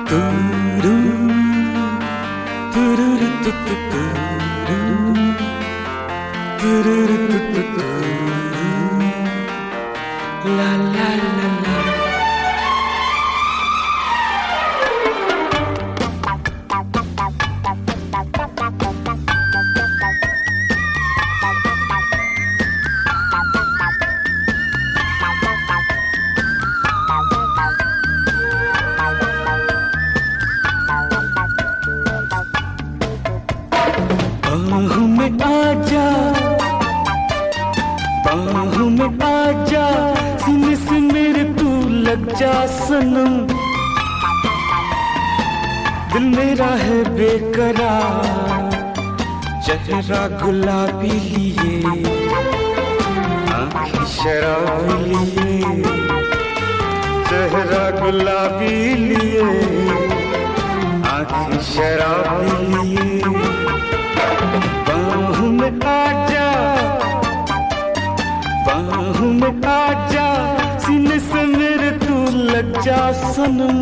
तुरु तुरुरु तुतु तुरुरु तुतु ला ला ला ला। बाहों में आजा, बाहों में आजा, सीने से मेरे तू लग जा सनम। दिल मेरा है बेकरार, चेहरा गुलाबी लिए, आँखें शराबी लिए, चेहरा गुलाबी लिए, आँखें शराबी लिए। बाहों में आजा, बाहों में आजा, सीने से मेरे तू लग जा सनम।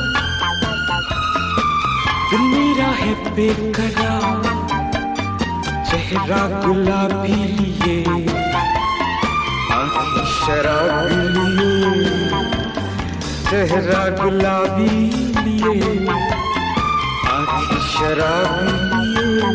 दिल मेरा है बेकरार, चेहरा गुलाबी लिए, आँखें शराबी लिए, चेहरा गुलाबी लिए, आँखें शराबी लिए।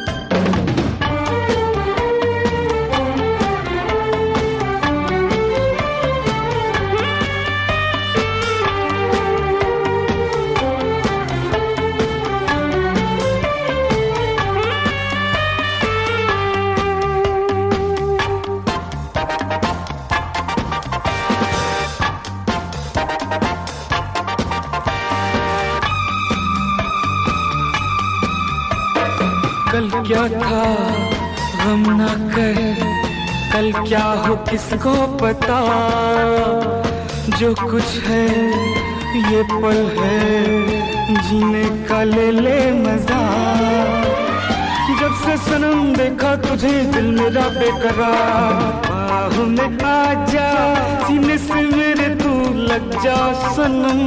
कल क्या था गम ना कर, कल क्या हो किसको पता। जो कुछ है ये पल है, जीने का ले ले मजा। जब से सनम देखा तुझे दिल मेरा बेकरार। बाहों में आजा, सीने से मेरे तू लग जा सनम।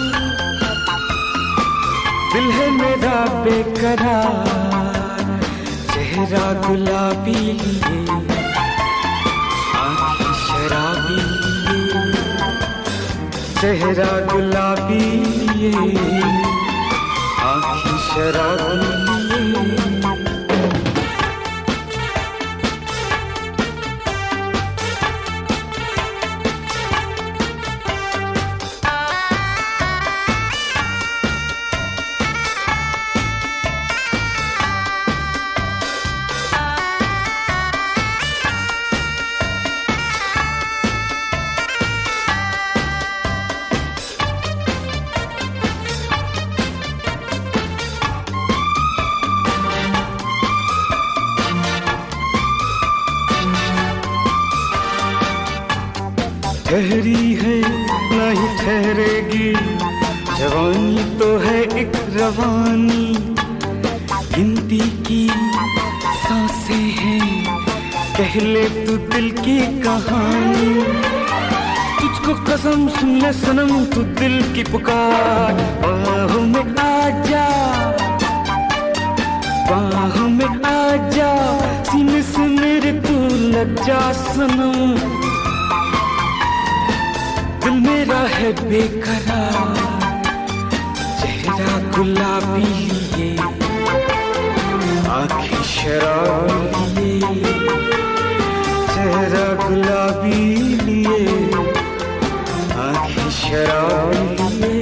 दिल है मेरा बेकरार, चेहरा गुलाबी लिए, आँखें शराबी लिए, चेहरा गुलाबी लिए, आँखें शराबी लिए। ठहरी है नहीं ठहरेगी, जवानी तो है एक रवानी। गिनती की सांसें हैं, कह ले तू दिल की कहानी। तुझको कसम सुन ले सनम, तू दिल की पुकार। बाहों में आजा, बाहों में आजा, सीने से मेरे तू लग जा सनम। दिल मेरा है बेकरार, चेहरा गुलाबी लिए, आँखें शराबी लिए, चेहरा गुलाबी लिए, आँखें शराबी लिए।